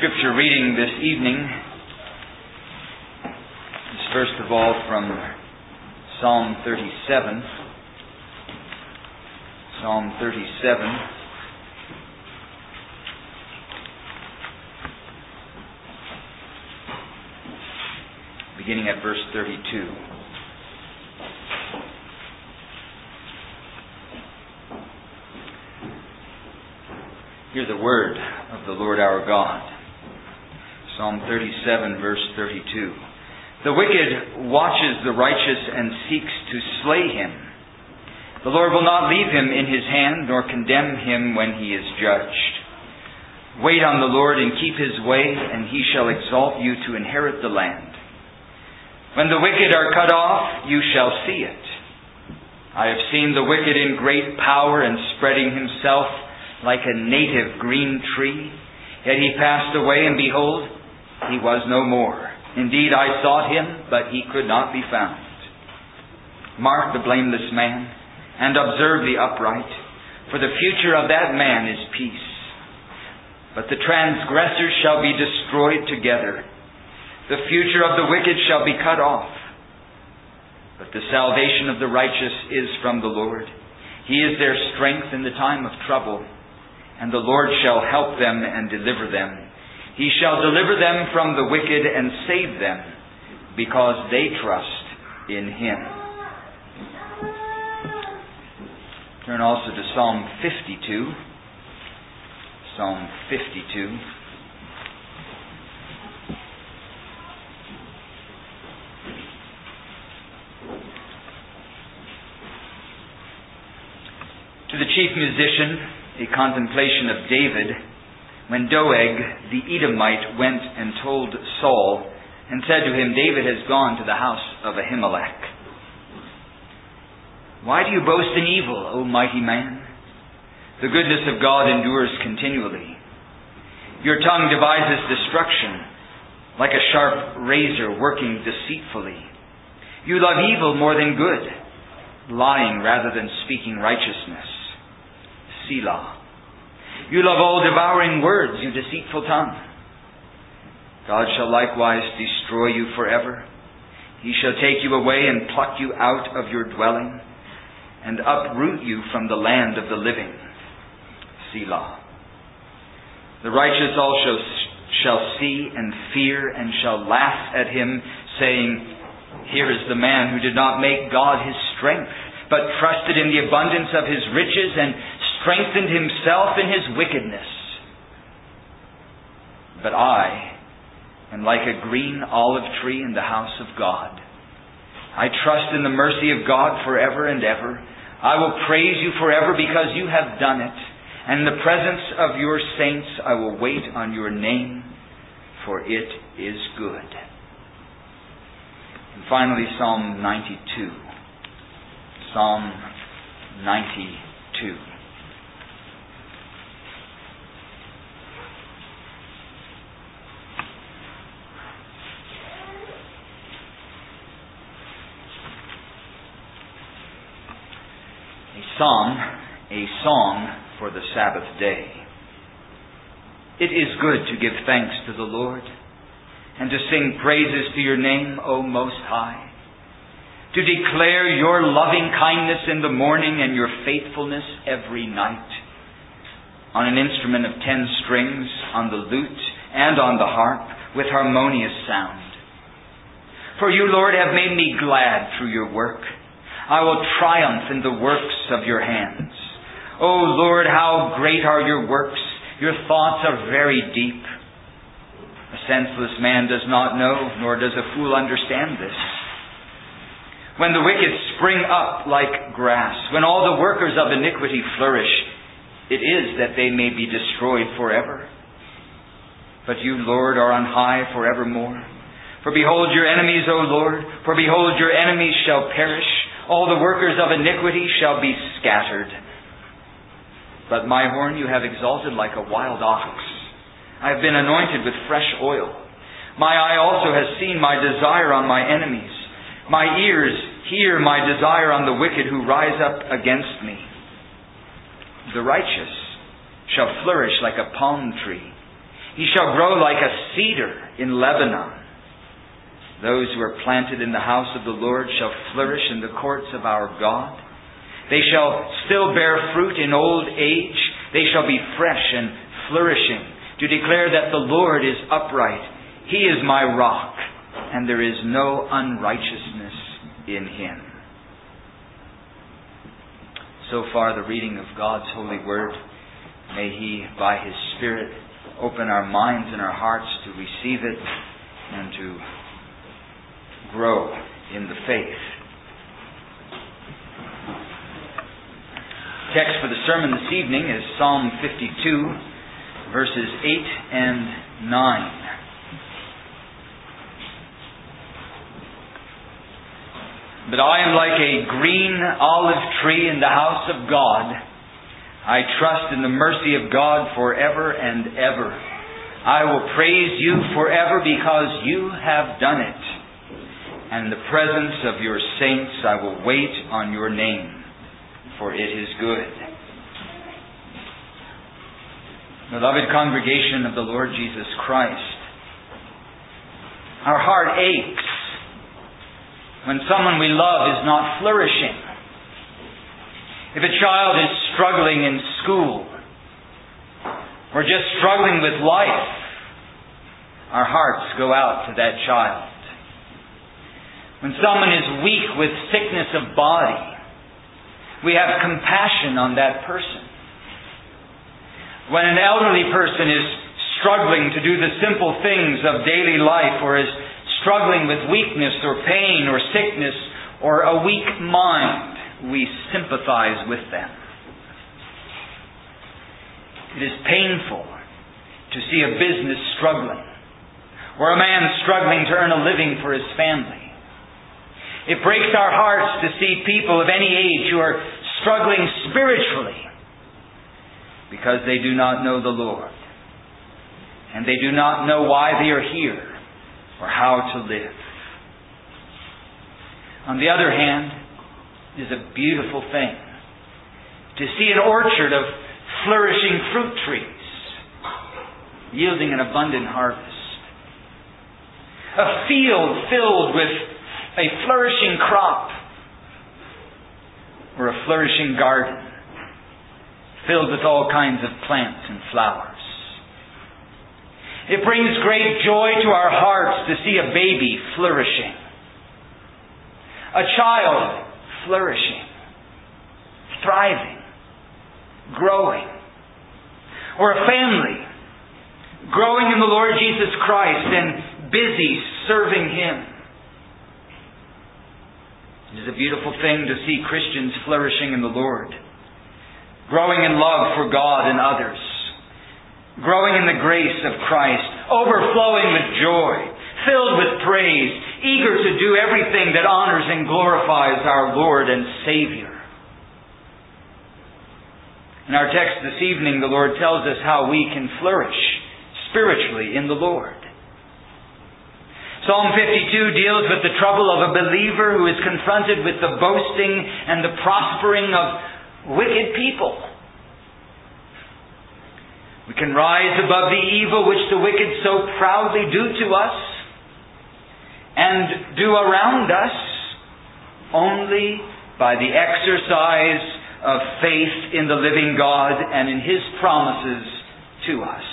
Scripture reading this evening is first of all from Psalm 37. Psalm 37. Beginning at verse 32. Hear the word of the Lord our God. Psalm 37, verse 32. The wicked watches the righteous and seeks to slay him. The Lord will not leave him in his hand, nor condemn him when he is judged. Wait on the Lord and keep his way, and he shall exalt you to inherit the land. When the wicked are cut off, you shall see it. I have seen the wicked in great power and spreading himself like a native green tree. Yet he passed away, and behold, he was no more. Indeed, I sought him, but he could not be found. Mark the blameless man, and observe the upright, for the future of that man is peace. But the transgressors shall be destroyed together. The future of the wicked shall be cut off. But the salvation of the righteous is from the Lord. He is their strength in the time of trouble, and the Lord shall help them and deliver them. He shall deliver them from the wicked and save them, because they trust in Him. Turn also to Psalm 52. Psalm 52. To the chief musician, a contemplation of David, when Doeg the Edomite went and told Saul and said to him, David has gone to the house of Ahimelech. Why do you boast in evil, O mighty man? The goodness of God endures continually. Your tongue devises destruction, like a sharp razor working deceitfully. You love evil more than good, lying rather than speaking righteousness. Selah. You love all devouring words, you deceitful tongue. God shall likewise destroy you forever. He shall take you away and pluck you out of your dwelling, and uproot you from the land of the living. Selah. The righteous also shall see and fear, and shall laugh at him, saying, Here is the man who did not make God his strength, but trusted in the abundance of his riches, and strengthened himself in his wickedness. But I am like a green olive tree in the house of God. I trust in the mercy of God forever and ever. I will praise you forever because you have done it. And in the presence of your saints I will wait on your name, for it is good. And finally, Psalm 92. Psalm 92. Psalm, a song for the Sabbath day. It is good to give thanks to the Lord, and to sing praises to your name, O Most High, to declare your loving kindness in the morning and your faithfulness every night, on an instrument of 10 strings, on the lute and on the harp, with harmonious sound. For you, Lord, have made me glad through your work. I will triumph in the works of your hands. O Lord, how great are your works! Your thoughts are very deep. A senseless man does not know, nor does a fool understand this. When the wicked spring up like grass, when all the workers of iniquity flourish, it is that they may be destroyed forever. But you, Lord, are on high forevermore. For behold your enemies, O Lord, for behold your enemies shall perish. All the workers of iniquity shall be scattered. But my horn you have exalted like a wild ox. I have been anointed with fresh oil. My eye also has seen my desire on my enemies. My ears hear my desire on the wicked who rise up against me. The righteous shall flourish like a palm tree. He shall grow like a cedar in Lebanon. Those who are planted in the house of the Lord shall flourish in the courts of our God. They shall still bear fruit in old age. They shall be fresh and flourishing, to declare that the Lord is upright. He is my rock, and there is no unrighteousness in Him. So far, the reading of God's holy word. May He, by His Spirit, open our minds and our hearts to receive it and to grow in the faith. Text for the sermon this evening is Psalm 52, verses 8 and 9. But I am like a green olive tree in the house of God. I trust in the mercy of God forever and ever. I will praise you forever because you have done it. And in the presence of your saints I will wait on your name, for it is good. Beloved congregation of the Lord Jesus Christ, our heart aches when someone we love is not flourishing. If a child is struggling in school or just struggling with life, our hearts go out to that child. When someone is weak with sickness of body, we have compassion on that person. When an elderly person is struggling to do the simple things of daily life, or is struggling with weakness or pain or sickness or a weak mind, we sympathize with them. It is painful to see a business struggling, or a man struggling to earn a living for his family. It breaks our hearts to see people of any age who are struggling spiritually because they do not know the Lord, and they do not know why they are here or how to live. On the other hand, it is a beautiful thing to see an orchard of flourishing fruit trees yielding an abundant harvest. A field filled with a flourishing crop, or a flourishing garden filled with all kinds of plants and flowers. It brings great joy to our hearts to see a baby flourishing, a child flourishing, thriving, growing, or a family growing in the Lord Jesus Christ and busy serving Him. It is a beautiful thing to see Christians flourishing in the Lord, growing in love for God and others, growing in the grace of Christ, overflowing with joy, filled with praise, eager to do everything that honors and glorifies our Lord and Savior. In our text this evening, the Lord tells us how we can flourish spiritually in the Lord. Psalm 52 deals with the trouble of a believer who is confronted with the boasting and the prospering of wicked people. We can rise above the evil which the wicked so proudly do to us and do around us only by the exercise of faith in the living God and in His promises to us.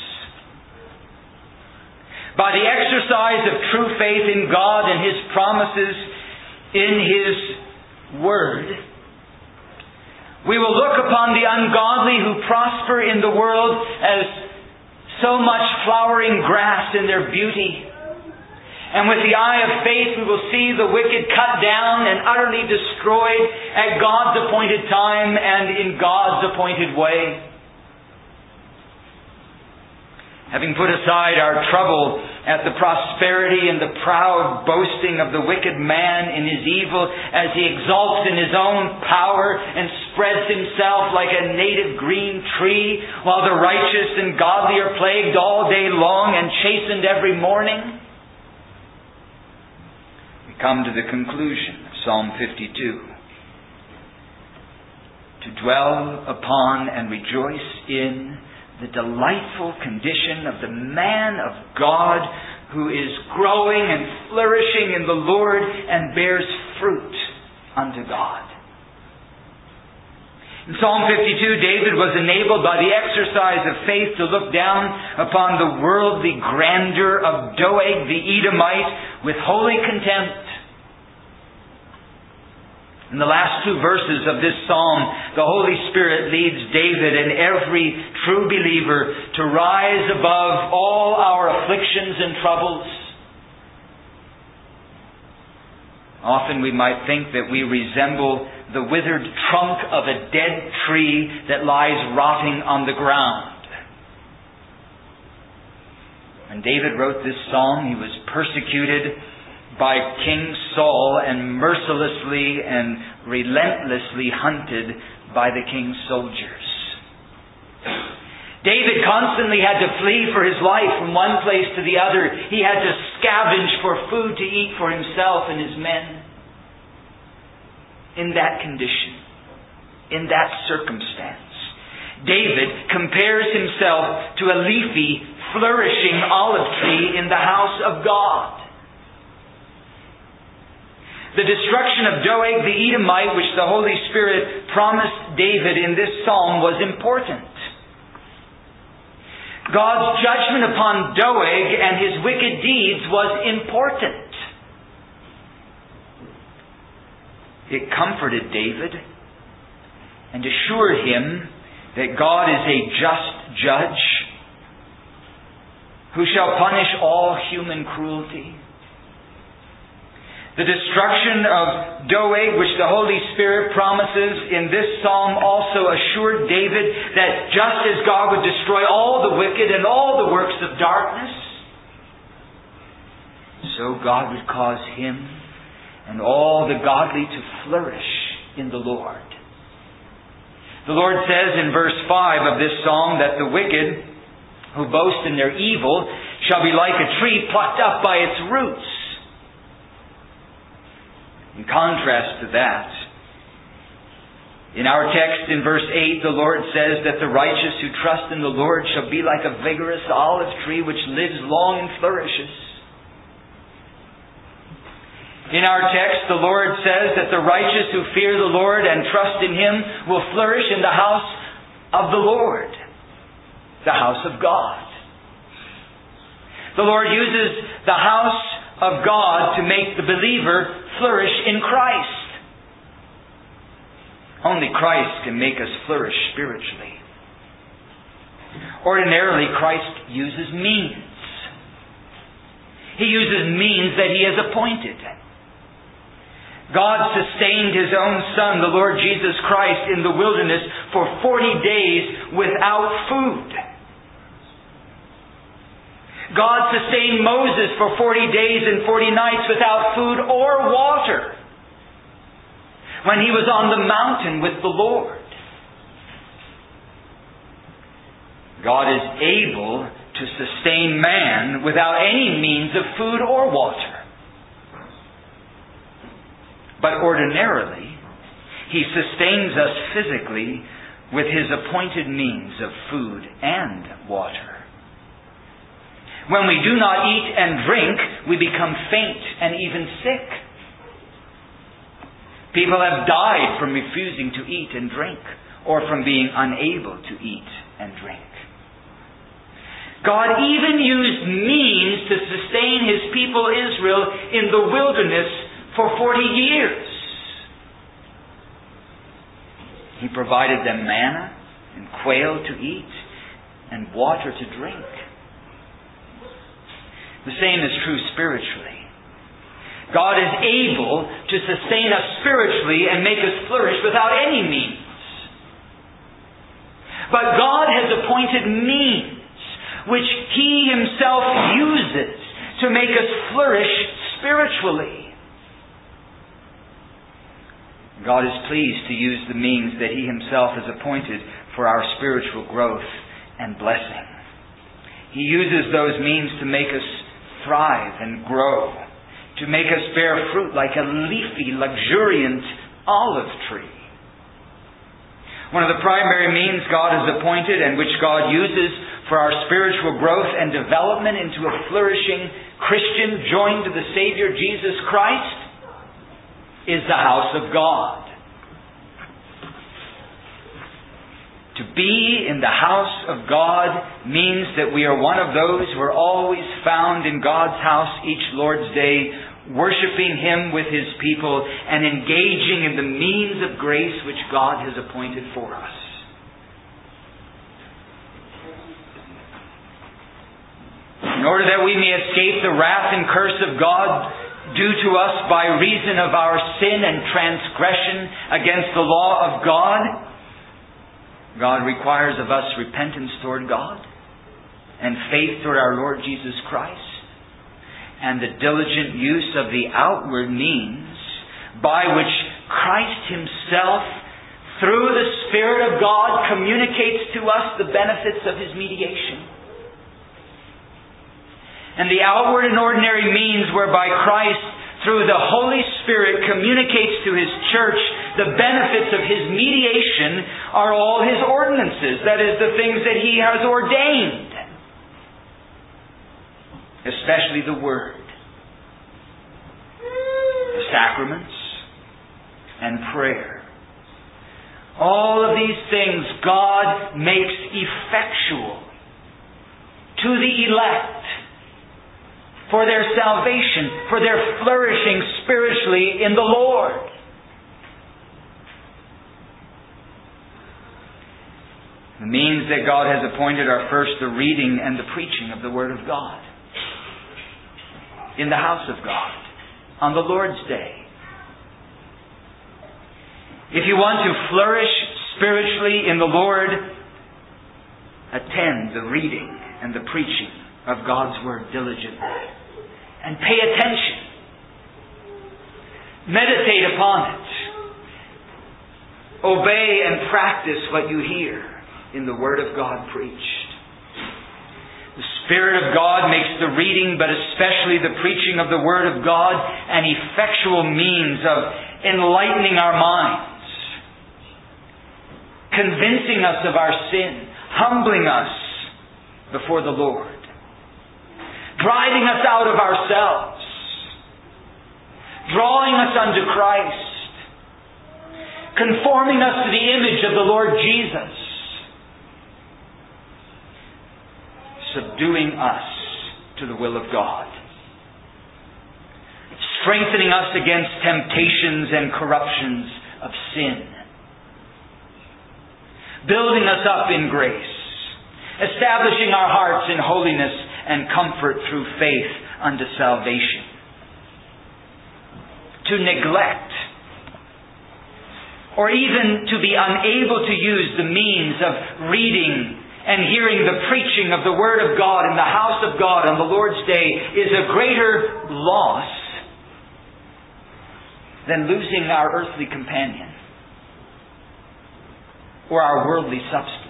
By the exercise of true faith in God and His promises in His Word, we will look upon the ungodly who prosper in the world as so much flowering grass in their beauty. And with the eye of faith we will see the wicked cut down and utterly destroyed at God's appointed time and in God's appointed way. Having put aside our trouble at the prosperity and the proud boasting of the wicked man in his evil, as he exalts in his own power and spreads himself like a native green tree, while the righteous and godly are plagued all day long and chastened every morning, we come to the conclusion of Psalm 52. To dwell upon and rejoice in the delightful condition of the man of God who is growing and flourishing in the Lord and bears fruit unto God. In Psalm 52, David was enabled by the exercise of faith to look down upon the worldly grandeur of Doeg the Edomite with holy contempt. In the last two verses of this psalm, the Holy Spirit leads David and every true believer to rise above all our afflictions and troubles. Often we might think that we resemble the withered trunk of a dead tree that lies rotting on the ground. When David wrote this psalm, he was persecuted by King Saul and mercilessly and relentlessly hunted by the king's soldiers. David constantly had to flee for his life from one place to the other. He had to scavenge for food to eat for himself and his men. In that condition, in that circumstance, David compares himself to a leafy, flourishing olive tree in the house of God. The destruction of Doeg the Edomite, which the Holy Spirit promised David in this psalm, was important. God's judgment upon Doeg and his wicked deeds was important. It comforted David and assured him that God is a just judge who shall punish all human cruelty. The destruction of Doeg, which the Holy Spirit promises in this psalm, also assured David that just as God would destroy all the wicked and all the works of darkness, so God would cause him and all the godly to flourish in the Lord. The Lord says in verse 5 of this psalm that the wicked who boast in their evil shall be like a tree plucked up by its roots. In contrast to that, in our text in verse 8, the Lord says that the righteous who trust in the Lord shall be like a vigorous olive tree which lives long and flourishes. In our text, the Lord says that the righteous who fear the Lord and trust in Him will flourish in the house of the Lord, the house of God. The Lord uses the house of God to make the believer flourish in Christ. Only Christ can make us flourish spiritually. Ordinarily, Christ uses means. He uses means that He has appointed. God sustained His own Son, the Lord Jesus Christ, in the wilderness for 40 days without food. God sustained Moses for 40 days and 40 nights without food or water when he was on the mountain with the Lord. God is able to sustain man without any means of food or water. But ordinarily, He sustains us physically with His appointed means of food and water. When we do not eat and drink, we become faint and even sick. People have died from refusing to eat and drink, or from being unable to eat and drink. God even used means to sustain His people Israel in the wilderness for 40 years. He provided them manna and quail to eat and water to drink. The same is true spiritually. God is able to sustain us spiritually and make us flourish without any means. But God has appointed means which He Himself uses to make us flourish spiritually. God is pleased to use the means that He Himself has appointed for our spiritual growth and blessing. He uses those means to make us thrive and grow, to make us bear fruit like a leafy, luxuriant olive tree. One of the primary means God has appointed and which God uses for our spiritual growth and development into a flourishing Christian joined to the Savior Jesus Christ is the house of God. To be in the house of God means that we are one of those who are always found in God's house each Lord's Day, worshiping Him with His people and engaging in the means of grace which God has appointed for us. In order that we may escape the wrath and curse of God due to us by reason of our sin and transgression against the law of God, God requires of us repentance toward God and faith toward our Lord Jesus Christ and the diligent use of the outward means by which Christ Himself, through the Spirit of God, communicates to us the benefits of His mediation. And the outward and ordinary means whereby Christ, through the Holy Spirit, communicates to His church the benefits of His mediation are all His ordinances. That is, the things that He has ordained. Especially the Word, the sacraments, and prayer. All of these things God makes effectual to the elect for their salvation, for their flourishing spiritually in the Lord. The means that God has appointed are first the reading and the preaching of the Word of God in the house of God on the Lord's Day. If you want to flourish spiritually in the Lord, attend the reading and the preaching of God's Word diligently. And pay attention. Meditate upon it. Obey and practice what you hear in the Word of God preached. The Spirit of God makes the reading, but especially the preaching of the Word of God, an effectual means of enlightening our minds, convincing us of our sin, humbling us before the Lord, driving us out of ourselves, drawing us unto Christ, conforming us to the image of the Lord Jesus, subduing us to the will of God, strengthening us against temptations and corruptions of sin, building us up in grace, establishing our hearts in holiness and comfort through faith unto salvation. To neglect or even to be unable to use the means of reading and hearing the preaching of the Word of God in the house of God on the Lord's Day is a greater loss than losing our earthly companion or our worldly substance,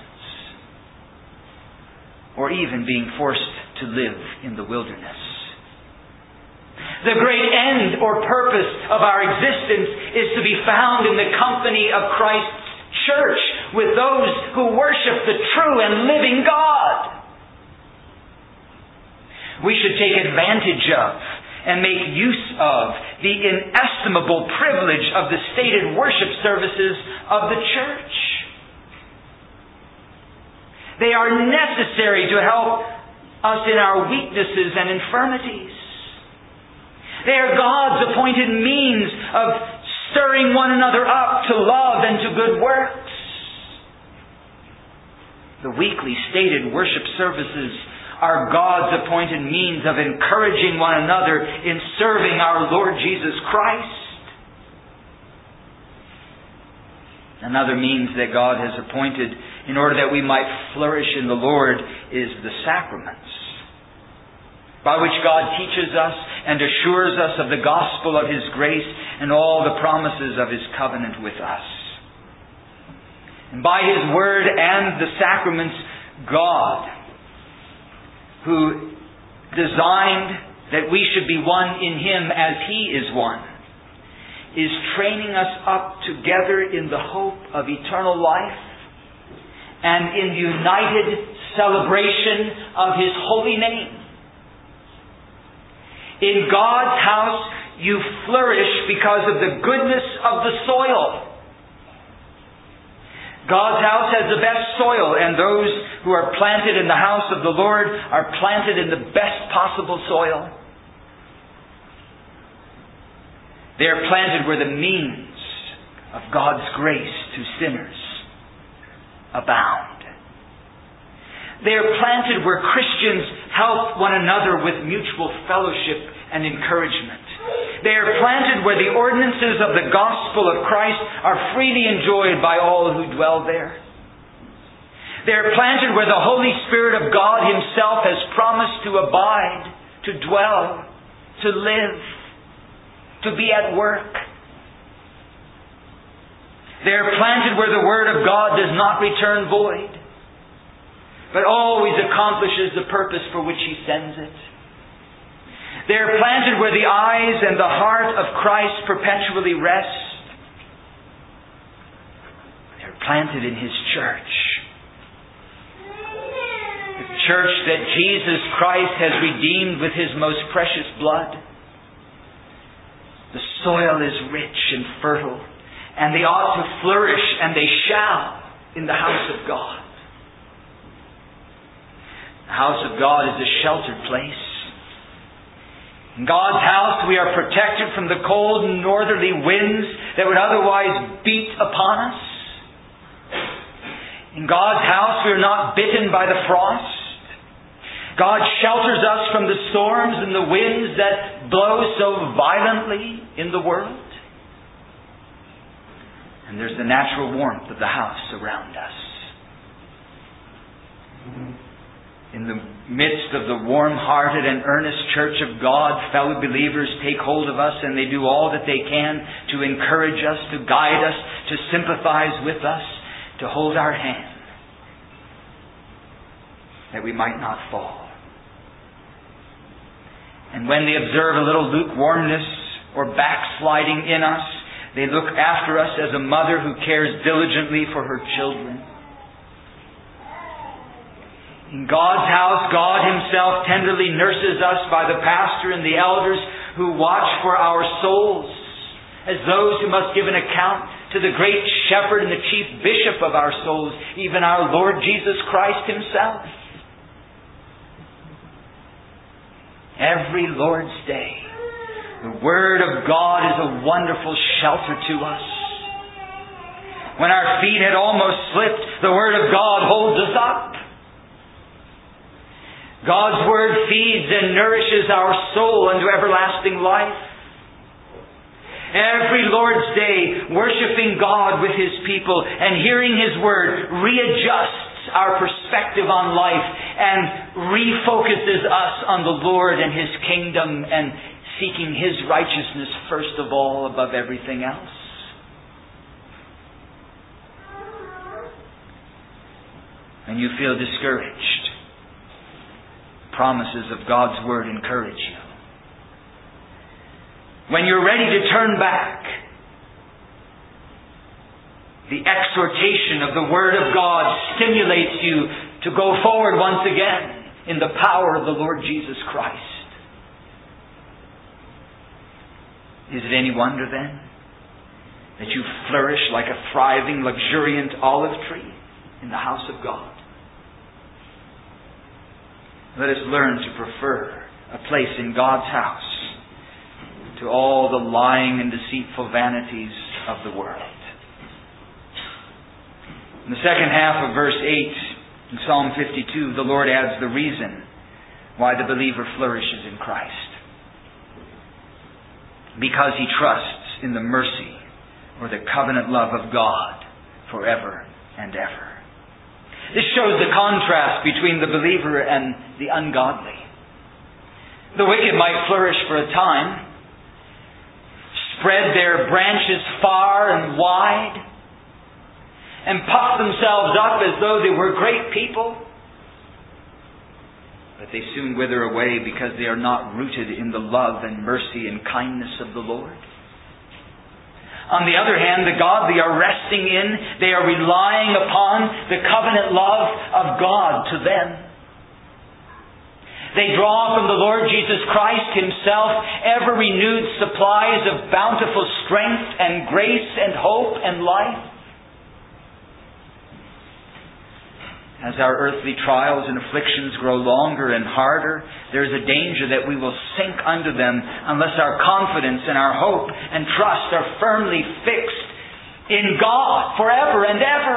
or even being forced to live in the wilderness. The great end or purpose of our existence is to be found in the company of Christ's church with those who worship the true and living God. We should take advantage of and make use of the inestimable privilege of the stated worship services of the church. They are necessary to help us in our weaknesses and infirmities. They are God's appointed means of stirring one another up to love and to good works. The weekly stated worship services are God's appointed means of encouraging one another in serving our Lord Jesus Christ. Another means that God has appointed in order that we might flourish in the Lord is the sacraments, by which God teaches us and assures us of the gospel of His grace and all the promises of His covenant with us. And by His Word and the sacraments, God, who designed that we should be one in Him as He is one, is training us up together in the hope of eternal life and in united celebration of His holy name. In God's house, you flourish because of the goodness of the soil. God's house has the best soil, and those who are planted in the house of the Lord are planted in the best possible soil. They are planted where the means of God's grace to sinners abound. They are planted where Christians help one another with mutual fellowship and encouragement. They are planted where the ordinances of the gospel of Christ are freely enjoyed by all who dwell there. They are planted where the Holy Spirit of God Himself has promised to abide, to dwell, to live, to be at work. They are planted where the Word of God does not return void, but always accomplishes the purpose for which He sends it. They are planted where the eyes and the heart of Christ perpetually rest. They are planted in His church. The church that Jesus Christ has redeemed with His most precious blood. The soil is rich and fertile, and they ought to flourish, and they shall, in the house of God. The house of God is a sheltered place. In God's house we are protected from the cold and northerly winds that would otherwise beat upon us. In God's house we are not bitten by the frost. God shelters us from the storms and the winds that blow so violently in the world. And there's the natural warmth of the house around us. In the midst of the warm-hearted and earnest church of God, fellow believers take hold of us, and they do all that they can to encourage us, to guide us, to sympathize with us, to hold our hand, that we might not fall. And when they observe a little lukewarmness or backsliding in us, they look after us as a mother who cares diligently for her children. In God's house, God Himself tenderly nurses us by the pastor and the elders who watch for our souls, as those who must give an account to the great shepherd and the chief bishop of our souls, even our Lord Jesus Christ Himself. Every Lord's Day, the Word of God is a wonderful shelter to us. When our feet had almost slipped, the Word of God holds us up. God's Word feeds and nourishes our soul unto everlasting life. Every Lord's Day, worshiping God with His people and hearing His Word readjusts our perspective on life and refocuses us on the Lord and His kingdom and seeking His righteousness first of all above everything else. And you feel discouraged, promises of God's Word encourage you. When you're ready to turn back, the exhortation of the Word of God stimulates you to go forward once again in the power of the Lord Jesus Christ. Is it any wonder then that you flourish like a thriving, luxuriant olive tree in the house of God? Let us learn to prefer a place in God's house to all the lying and deceitful vanities of the world. In the second half of verse 8 in Psalm 52, the Lord adds the reason why the believer flourishes in Christ. Because he trusts in the mercy or the covenant love of God forever and ever. This shows the contrast between the believer and the ungodly. The wicked might flourish for a time, spread their branches far and wide, and puff themselves up as though they were great people. But they soon wither away because they are not rooted in the love and mercy and kindness of the Lord. On the other hand, the godly are resting in, they are relying upon the covenant love of God to them. They draw from the Lord Jesus Christ Himself ever renewed supplies of bountiful strength and grace and hope and life. As our earthly trials and afflictions grow longer and harder, there is a danger that we will sink under them unless our confidence and our hope and trust are firmly fixed in God forever and ever.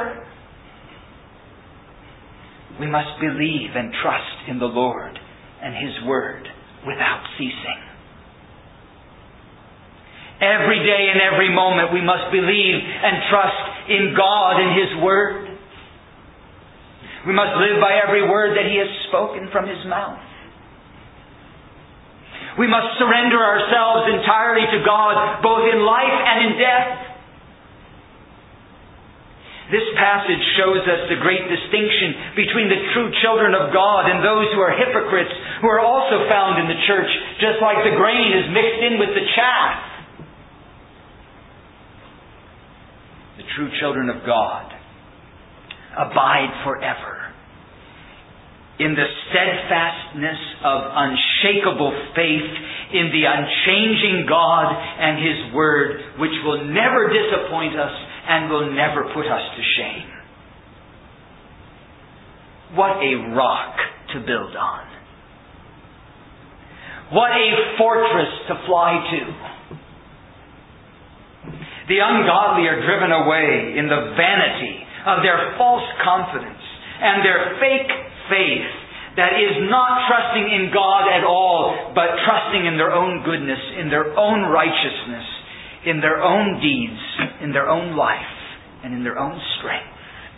We must believe and trust in the Lord and His Word without ceasing. Every day and every moment we must believe and trust in God and His Word. We must live by every word that He has spoken from His mouth. We must surrender ourselves entirely to God, both in life and in death. This passage shows us the great distinction between the true children of God and those who are hypocrites, who are also found in the church, just like the grain is mixed in with the chaff. The true children of God abide forever in the steadfastness of unshakable faith in the unchanging God and His Word, which will never disappoint us and will never put us to shame. What a rock to build on. What a fortress to fly to. The ungodly are driven away in the vanity of their false confidence and their fake faith that is not trusting in God at all, but trusting in their own goodness, in their own righteousness, in their own deeds, in their own life, and in their own strength.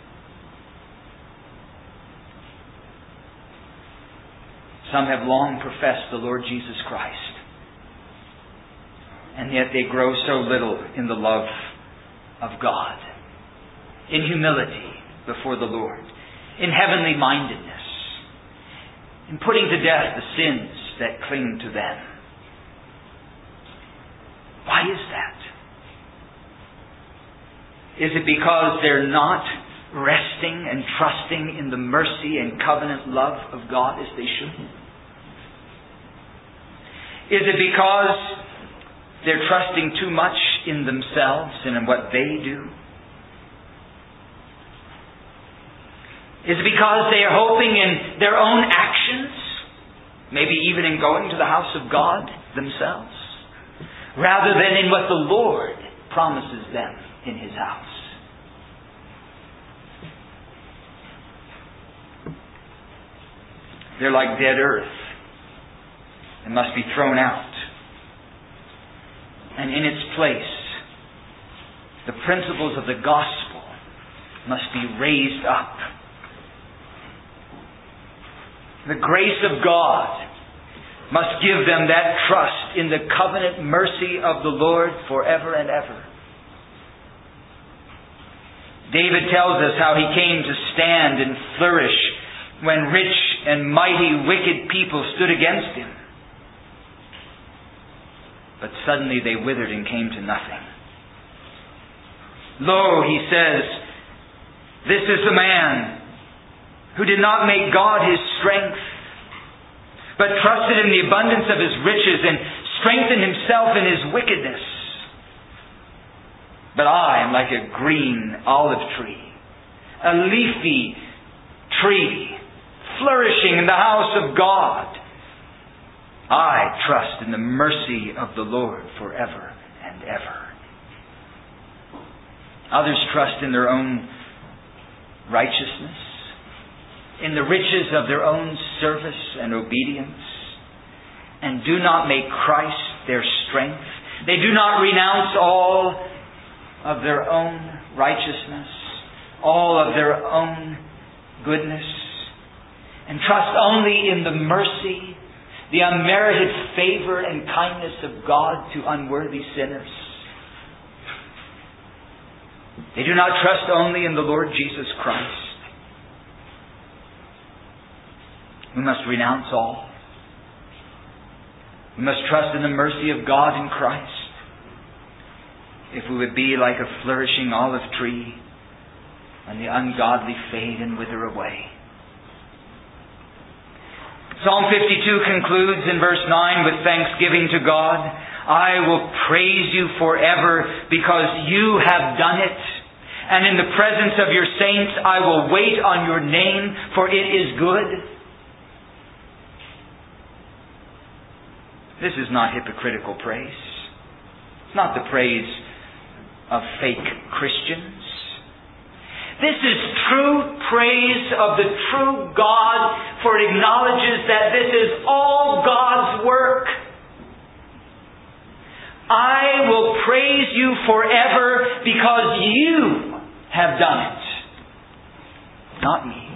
Some have long professed the Lord Jesus Christ, and yet they grow so little in the love of God, in humility before the Lord, in heavenly mindedness, in putting to death the sins that cling to them. Why is that? Is it because they're not resting and trusting in the mercy and covenant love of God as they should? Is it because they're trusting too much in themselves and in what they do? Is it because they are hoping in their own actions, maybe even in going to the house of God themselves, rather than in what the Lord promises them in His house? They're like dead earth and must be thrown out. And in its place, the principles of the gospel must be raised up. The grace of God must give them that trust in the covenant mercy of the Lord forever and ever. David tells us how he came to stand and flourish when rich and mighty wicked people stood against him. But suddenly they withered and came to nothing. Lo, he says, this is the man who did not make God his strength, but trusted in the abundance of his riches and strengthened himself in his wickedness. But I am like a green olive tree, a leafy tree, flourishing in the house of God. I trust in the mercy of the Lord forever and ever. Others trust in their own righteousness, in the riches of their own service and obedience, and do not make Christ their strength. They do not renounce all of their own righteousness, all of their own goodness, and trust only in the mercy, the unmerited favor and kindness of God to unworthy sinners. They do not trust only in the Lord Jesus Christ. We must renounce all. We must trust in the mercy of God in Christ. if we would be like a flourishing olive tree when the ungodly fade and wither away. Psalm 52 concludes in verse 9 with thanksgiving to God. I will praise you forever because you have done it. And in the presence of your saints I will wait on your name, for it is good. This is not hypocritical praise. It's not the praise of fake Christians. This is true praise of the true God, for it acknowledges that this is all God's work. I will praise you forever because you have done it. Not me.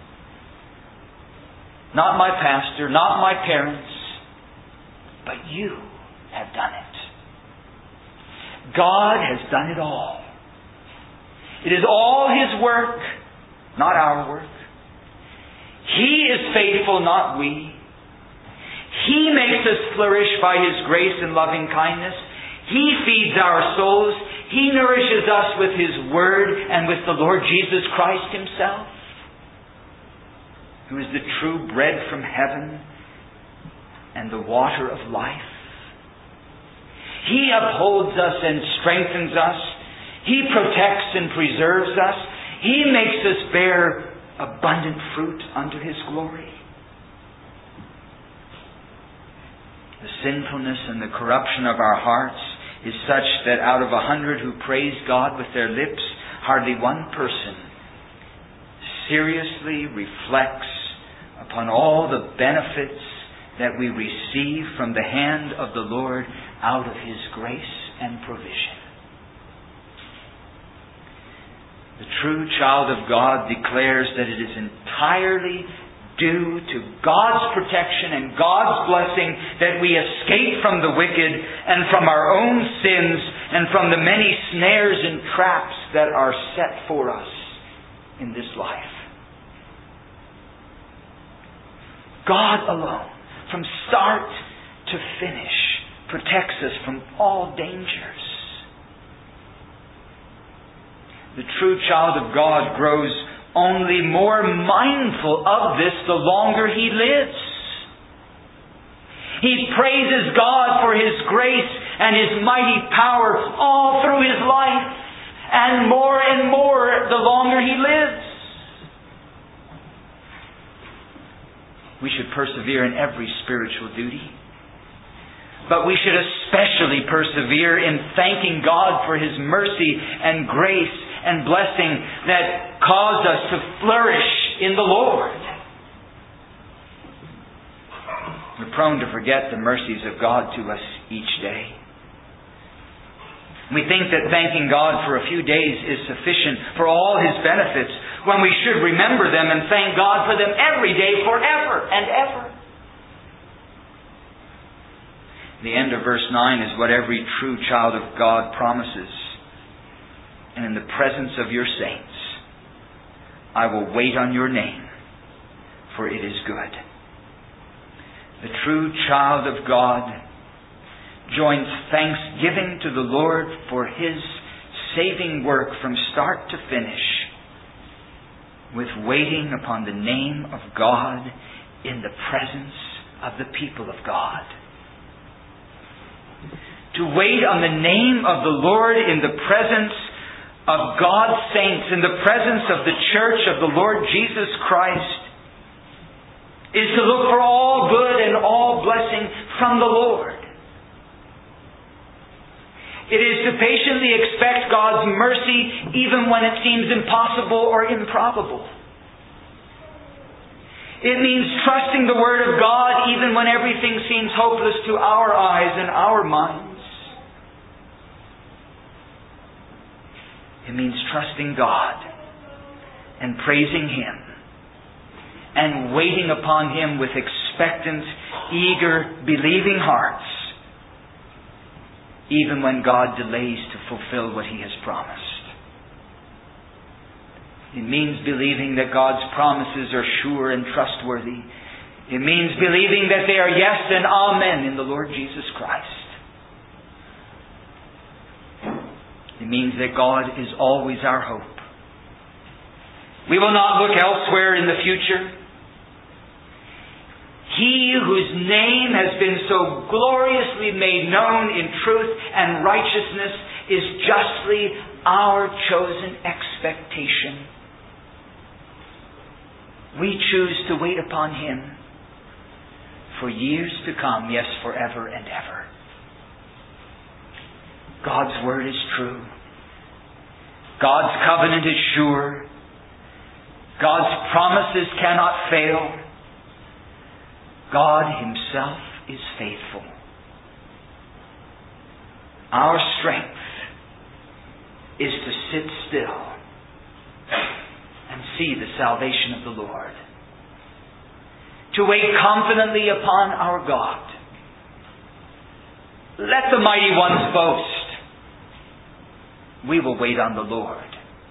Not my pastor, not my parents, but you have done it. God has done it all. It is all His work, not our work. He is faithful, not we. He makes us flourish by His grace and loving kindness. He feeds our souls. He nourishes us with His Word and with the Lord Jesus Christ Himself, who is the true bread from heaven and the water of life. He upholds us and strengthens us. He protects and preserves us. He makes us bear abundant fruit unto His glory. The sinfulness and the corruption of our hearts is such that out of 100 who praise God with their lips, hardly one person seriously reflects upon all the benefits that we receive from the hand of the Lord out of His grace and provision. The true child of God declares that it is entirely due to God's protection and God's blessing that we escape from the wicked and from our own sins and from the many snares and traps that are set for us in this life. God alone, from start to finish, protects us from all dangers. The true child of God grows only more mindful of this the longer he lives. He praises God for His grace and His mighty power all through his life, and more the longer he lives. We should persevere in every spiritual duty, but we should especially persevere in thanking God for His mercy and grace and blessing that cause us to flourish in the Lord. We're prone to forget the mercies of God to us each day. We think that thanking God for a few days is sufficient for all His benefits, when we should remember them and thank God for them every day, forever and ever. The end of verse 9 is what every true child of God promises. And in the presence of your saints, I will wait on your name, for it is good. The true child of God joins thanksgiving to the Lord for His saving work from start to finish, with waiting upon the name of God in the presence of the people of God. To wait on the name of the Lord in the presence of God's saints, in the presence of the church of the Lord Jesus Christ, is to look for all good and all blessing from the Lord. It is to patiently expect God's mercy even when it seems impossible or improbable. It means trusting the Word of God even when everything seems hopeless to our eyes and our minds. It means trusting God and praising Him and waiting upon Him with expectant, eager, believing hearts, even when God delays to fulfill what He has promised. It means believing that God's promises are sure and trustworthy. It means believing that they are yes and amen in the Lord Jesus Christ. It means that God is always our hope. We will not look elsewhere in the future. He whose name has been so gloriously made known in truth and righteousness is justly our chosen expectation. We choose to wait upon Him for years to come, yes, forever and ever. God's word is true. God's covenant is sure. God's promises cannot fail. God Himself is faithful. Our strength is to sit still and see the salvation of the Lord. To wait confidently upon our God. Let the mighty ones boast. We will wait on the Lord.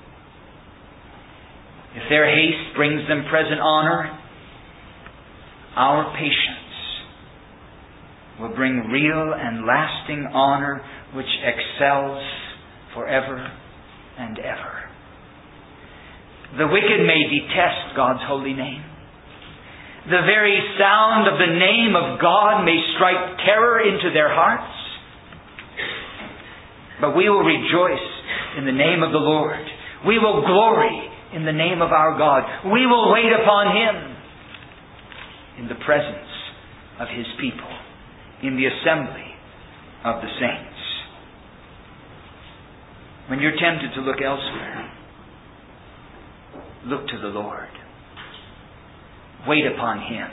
If their haste brings them present honor, our patience will bring real and lasting honor which excels forever and ever. The wicked may detest God's holy name. The very sound of the name of God may strike terror into their hearts. But we will rejoice in the name of the Lord. We will glory in the name of our God. We will wait upon Him in the presence of His people, in the assembly of the saints. When you're tempted to look elsewhere, look to the Lord. Wait upon Him.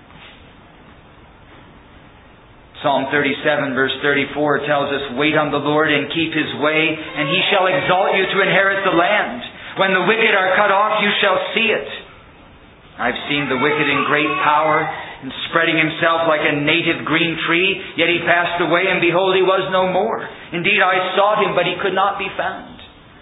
Psalm 37 verse 34 tells us, wait on the Lord and keep His way, and He shall exalt you to inherit the land. When the wicked are cut off, you shall see it. I've seen the wicked in great power and spreading himself like a native green tree, yet he passed away, and behold, he was no more. Indeed, I sought him, but he could not be found.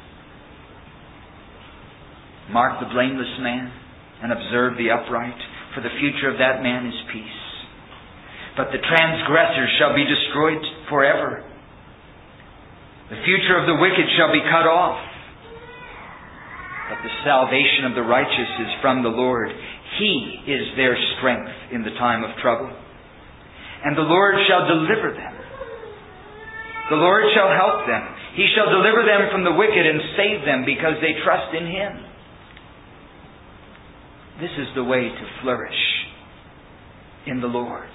Mark the blameless man and observe the upright, for the future of that man is peace. But the transgressors shall be destroyed forever. The future of the wicked shall be cut off. But the salvation of the righteous is from the Lord. He is their strength in the time of trouble. And the Lord shall deliver them. The Lord shall help them. He shall deliver them from the wicked and save them because they trust in Him. This is the way to flourish in the Lord.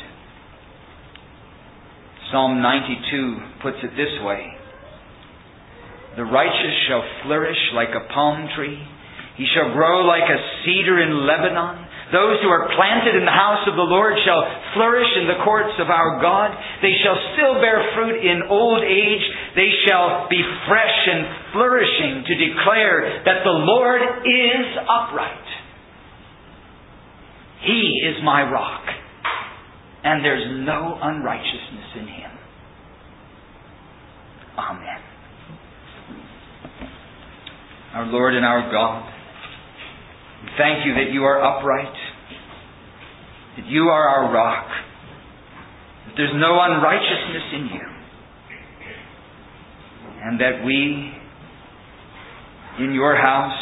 Psalm 92 puts it this way. The righteous shall flourish like a palm tree. He shall grow like a cedar in Lebanon. Those who are planted in the house of the Lord shall flourish in the courts of our God. They shall still bear fruit in old age. They shall be fresh and flourishing to declare that the Lord is upright. He is my rock, and there's no unrighteousness in Him. Amen. Our Lord and our God, we thank You that You are upright, that You are our rock, that there's no unrighteousness in You, and that we, in Your house,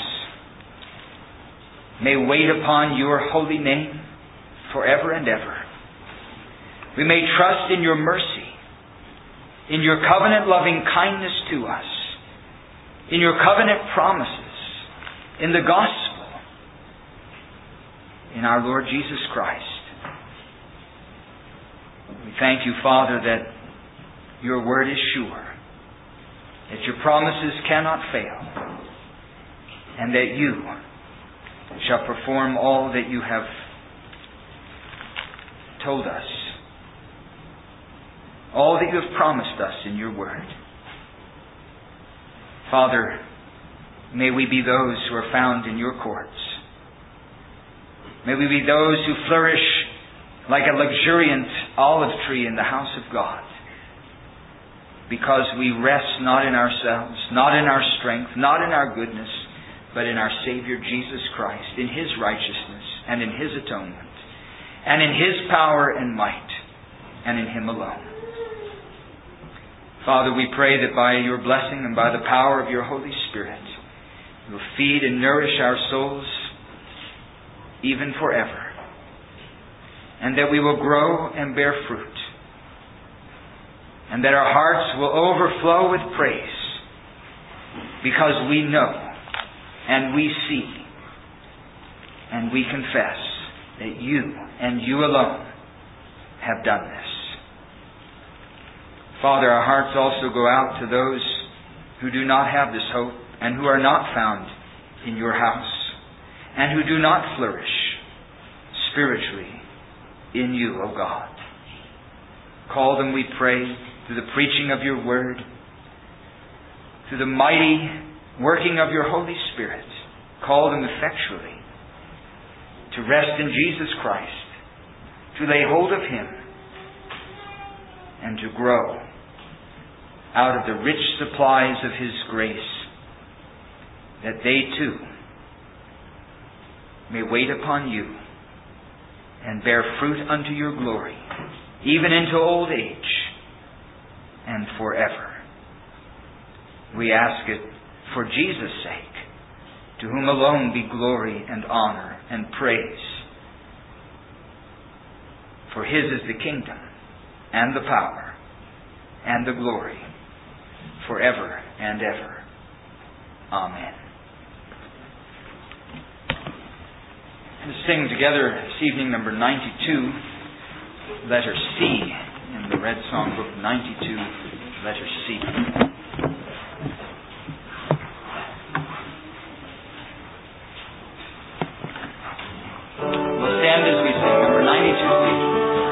may wait upon Your holy name forever and ever. We may trust in Your mercy, in Your covenant-loving kindness to us, in Your covenant promises, in the gospel, in our Lord Jesus Christ. We thank You, Father, that Your word is sure, that Your promises cannot fail, and that You shall perform all that You have told us, all that You have promised us in Your word. Father, may we be those who are found in Your courts. May we be those who flourish like a luxuriant olive tree in the house of God, because we rest not in ourselves, not in our strength, not in our goodness, but in our Savior Jesus Christ, in His righteousness and in His atonement, and in His power and might, and in Him alone. Father, we pray that by your blessing and by the power of your Holy Spirit, you will feed and nourish our souls even forever, and that we will grow and bear fruit, and that our hearts will overflow with praise, because we know and we see and we confess that you and you alone have done this. Father, our hearts also go out to those who do not have this hope and who are not found in your house and who do not flourish spiritually in you, O God. Call them, we pray, through the preaching of your word, through the mighty working of your Holy Spirit. Call them effectually to rest in Jesus Christ, to lay hold of Him, and to grow out of the rich supplies of His grace, that they too may wait upon you and bear fruit unto your glory, even into old age and forever. We ask it for Jesus' sake, to whom alone be glory and honor and praise. For His is the kingdom and the power and the glory forever and ever. Amen. Let's sing together this evening number 92, letter C, in the Red Song Book, 92, letter C. Stand as we sing, number 92C.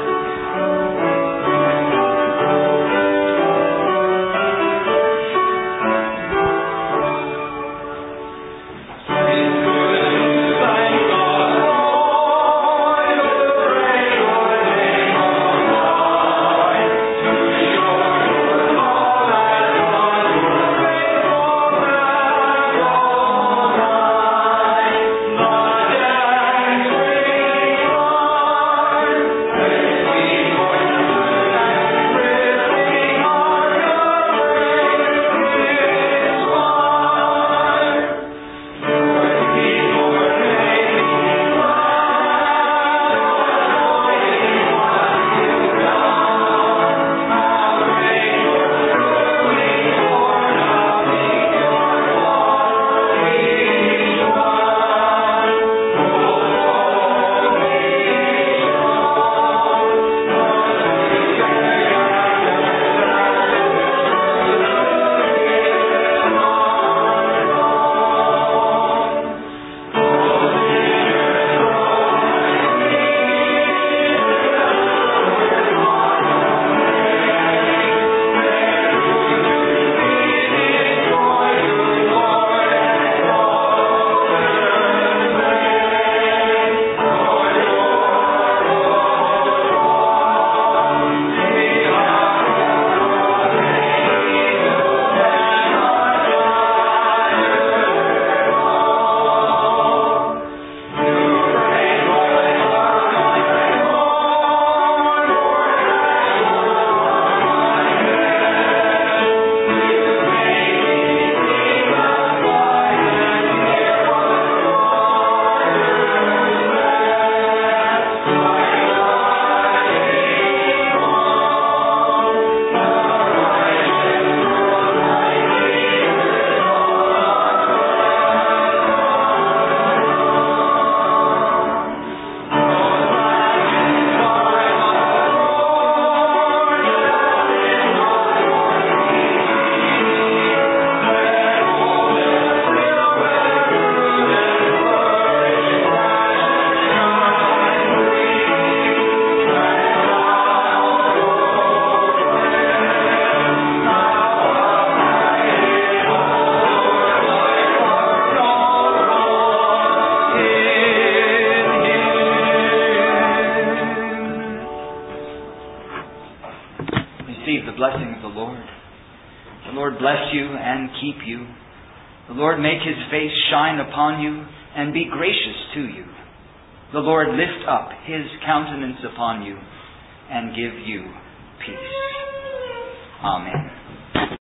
blessing of the Lord. The Lord bless you and keep you. The Lord make His face shine upon you and be gracious to you. The Lord lift up His countenance upon you and give you peace. Amen.